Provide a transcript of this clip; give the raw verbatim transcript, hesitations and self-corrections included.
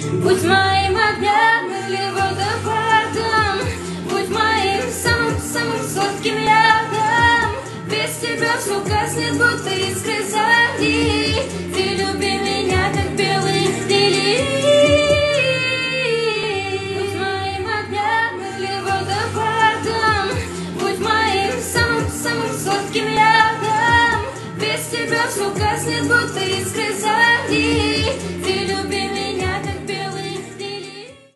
Будь моим огнем или водопадом, будь моим самым-самым сладким ядом. Без тебя все гаснет, будто искры зари. Ты люби меня, как белый лилий. Будь моим огнем или водопадом, будь моим самым-самым сладким ядом. Без тебя все гаснет, будто искры зари.